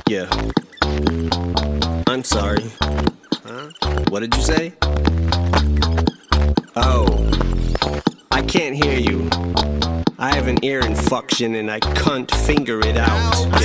Yeah. I'm sorry. Huh? What did you say? Oh. I can't hear you. I have an ear infection and I can't finger it out.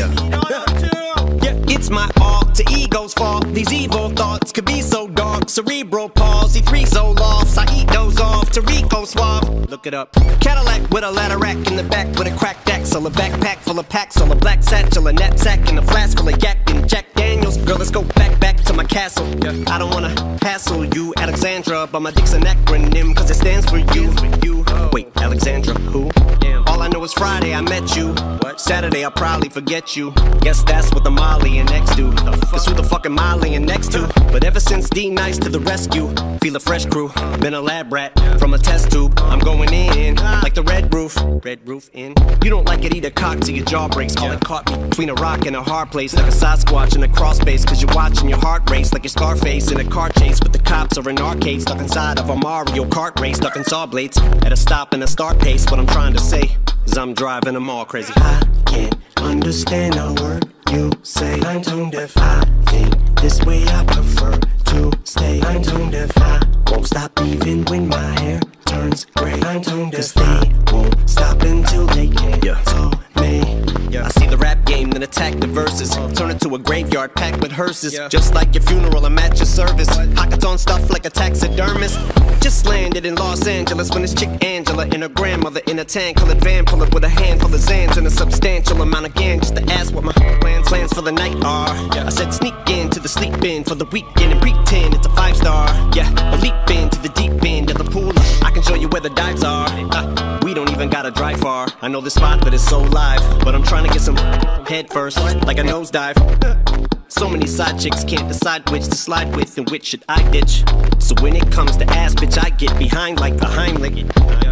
Yeah, it's my alter ego's fault. These evil thoughts could be so dark. Cerebral palsy, 3 Zolofts. I eat those off to Rico Suave. Look it up. Cadillac with a ladder rack in the back with a cracked axle. A backpack full of packs, all a black satchel. A knapsack and a flask full of yak and Jack Daniels. Girl, let's go back to my castle. I don't wanna hassle you, Alexandra, but my dick's an acronym, cause it stands for you. Wait, Alexandra, who? All I know is Friday I met you. Saturday I'll probably forget you. Guess that's what the Molly and X do. Cause who the fuck am I laying next to? But ever since D Nice to the rescue, feel a fresh crew. Been a lab rat from a test tube. I'm going in like the red roof. Red roof in. You don't like it, eat a cock till your jaw breaks. Call it caught me between a rock and a hard place, like a Sasquatch in a crawl space. Cause you're watching your heart race like your Scarface in a car chase with the cops or an arcade, stuck inside of a Mario Kart race, stuck in saw blades at a stop and a start pace. What I'm trying to say is I'm driving them all crazy. I can't understand a word you say. I'm tone deaf. I think this way I prefer to stay. I'm tone deaf. I won't stop even when my hair turns gray. I'm tone deaf. 'Cause they won't stop until they can't. So me. I see the rap game, then attack the verses. Turn it to a graveyard packed with hearses. Just like your funeral, I'm at your service. Pockets on stuff like a taxidermist. Just landed in Los Angeles when this chick Angela and her grandmother in a tan-colored van pull up with a handful of Zans and a substantial amount of gan just to ask what my plans for the night are. I said sneak into the sleep in for the weekend and pretend it's a 5-star. Yeah, or leap into the deep end of the pool. I can show you where the dives are. We don't even gotta drive far. I know this spot that is so live, but I'm trying to get some head first, like a nosedive. So many side chicks can't decide which to slide with and which should I ditch. So when it comes to ass, bitch, I get behind like a Heimlich.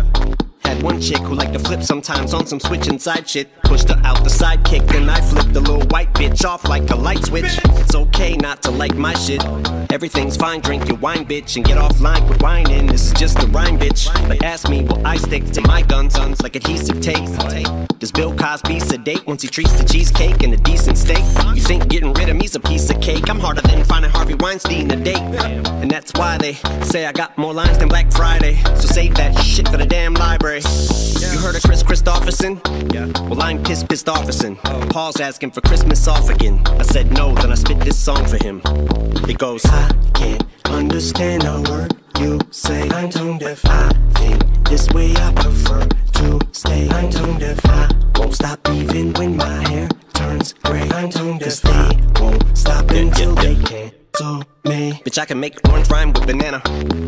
Had one chick who liked to flip sometimes on some switch inside shit. Pushed her out the sidekick, then I flipped the little white bitch off like a light switch. It's okay not to like my shit. Everything's fine, drink your wine, bitch, and get offline with whining. This is just a rhyme, bitch. But ask me, will I stick to my guns like adhesive tape? Does Bill Cosby sedate once he treats the cheesecake in a decent state? You think getting rid of me's a piece of cake? I'm harder than finding Harvey Weinstein a date. And that's why they say I got more lines than Black Friday. So save that shit for the damn library. You heard of Chris Christopherson? Well, I'm pissed offerson. Paul's asking for Christmas off again. I said no, then I spit this song for him. It goes, I can't understand a word you say. I'm tone deaf. I think this way I prefer to stay. I'm tone deaf. I won't stop even when my hair turns gray. I'm tone deaf. 'Cause they won't stop until they can't. So me. bitch, I can make orange rhyme with banana.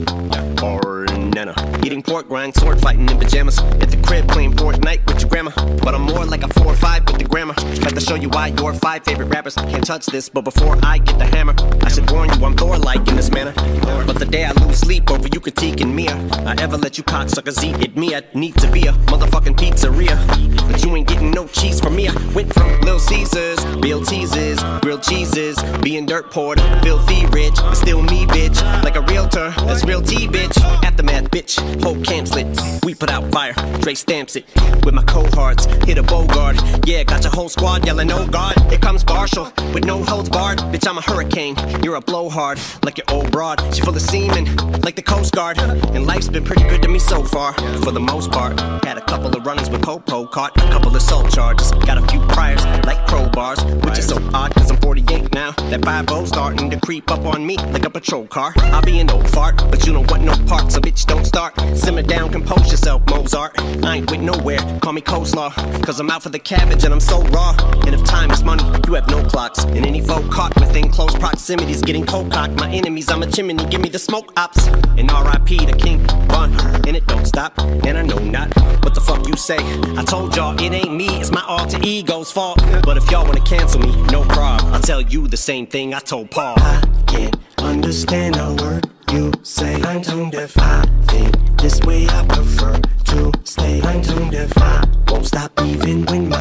Or nana. Eating pork rind, sword fighting in pajamas. At the crib playing Fortnite with your grandma. But I'm more like a 4 or 5 with the grammar. Like to show you why your 5 favorite rappers can't touch this. But before I get the hammer, I should warn you I'm Thor-like in this manner. But the day I lose sleep over you critiquing me, I ever let you cocksuckers eat it. Me, I need to be a motherfucking pizzeria. But you ain't getting no cheese from me. I went from Little Caesars, real teases, grilled cheeses, being dirt poured, filthy rich, but still me, bitch. Like a realtor, that's real T, bitch. Aftermath, bitch, whole camp's lit. We put out fire, Dre stamps it. With my cohorts, hit a Bogart. Yeah, got your whole squad yelling, oh God. Here comes Marshall, with no holds barred. Bitch, I'm a hurricane, you're a blowhard. Like your old broad, she full of semen, like the Coast Guard. And life's been pretty good to me so far, for the most part. Had a couple of runnings with Popo, caught a couple of assault charges. Got a few priors, like crowbars, which is so odd, cause I'm 48 now. That 5-0 starting to creep up on me like a patrol car. I'll be an old fart, but you don't want no part, so bitch don't start. Simmer down, compose yourself, Mozart. I ain't with nowhere, call me coleslaw, cause I'm out for the cabbage and I'm so raw. And if time is money, you have no clocks. And any foe caught within close proximities getting cold cocked. My enemies, I'm a chimney, give me the smoke ops. And R.I.P. the King Von, and it don't stop. And I know not what the fuck you say. I told y'all it ain't me, it's my alter ego's fault. But if y'all wanna cancel me, no problem. I'll tell you the same thing I told Paul. I can't understand a word you say. I'm tone deaf. I think this way I prefer to stay. I'm tone deaf. I won't stop even when